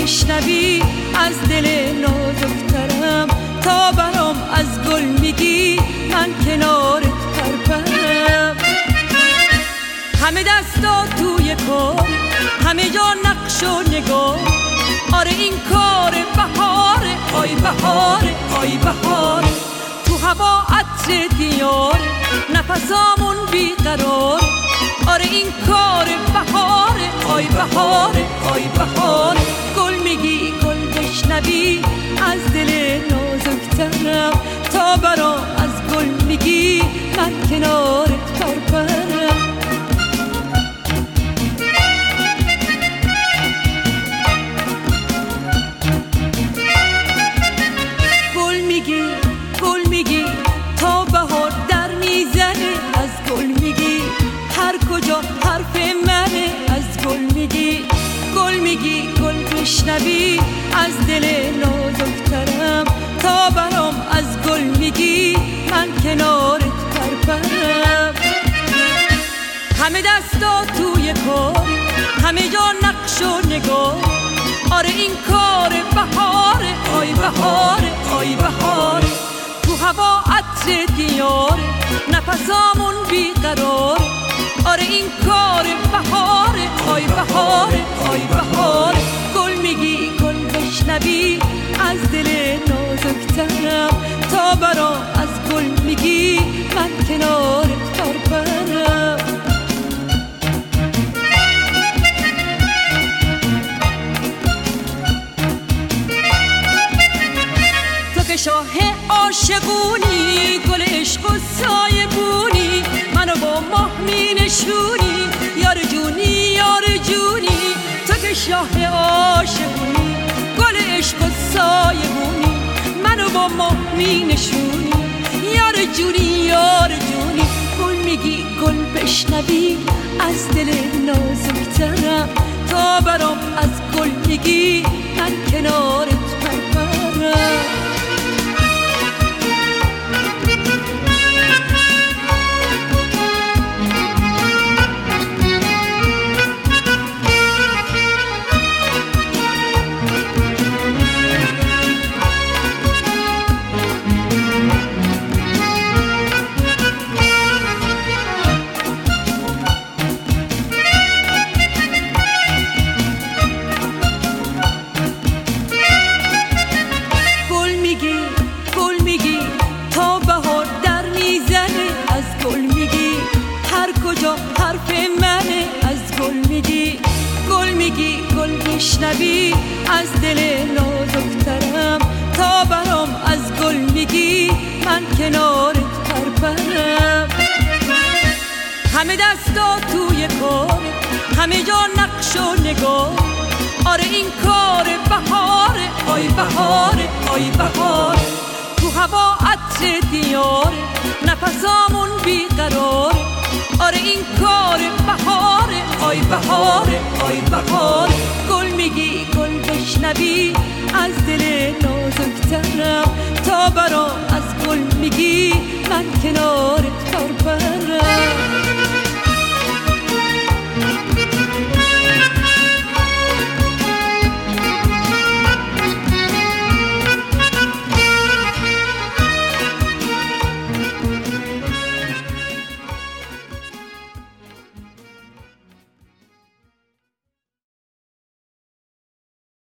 بشنوی از دل نازکترم، تا برام از گل میگی من کنارت پرپرم. همه دستا توی کار، همه جا نقش و نگار، آره این کار بهاره، آی بهاره، آی بهاره. تو هوا عطر دیاره، نفسامون بیقراره، آره این کار بهاره، آی بهاره، آی بهاره. گل میگی گل بشنوی از دل نازکترم، تا برام از گل میگی من کنارت پرپرم. گل میگی تا بهار در میزنه، از گل میگی هر کجا حرف منه، از گل میگی گل بشنوی از دل نازکترم، تا برام از گل میگی من کنارت پرپرم. همه دستا توی کار، همه جا نقش و نگار، آره این کار بهاره، آی بهاره، آی بهاره. تو هوا عطر دیاره، نفسامون بیقراره، آره این کار بهاره، آی بهاره، آی بهاره. گل میگی گل بشنوی از دل نازکترم، تا برام از گل میگی من کنارت پرپرم. شاه عاشقونی، گل عشق و سایبونی، منو با ماه می نشونی، یار جونی یار جونی. تو که شاه عاشقونی، گل عشق و سایبونی، منو با ماه می نشونی، یار جونی یار جونی. گل میگی گل بشنوی از دل نازکترم، تا برام از گل میگی من کنارت پرپرم. بشنوی از دل نازکترم، تا برام از گل میگی من کنارت پرپرم. همه دستا توی کار، همه جا نقش و نگار، آره این کار بهاره، آی بهاره، آی بهاره. تو هوا عطر دیاره، نفسامون بیقراره، آره این کار بهاره، آی بهاره، آی بهاره. گل میگی گل بشنوی از دل نازکترم، تا برام از گل میگی من کنار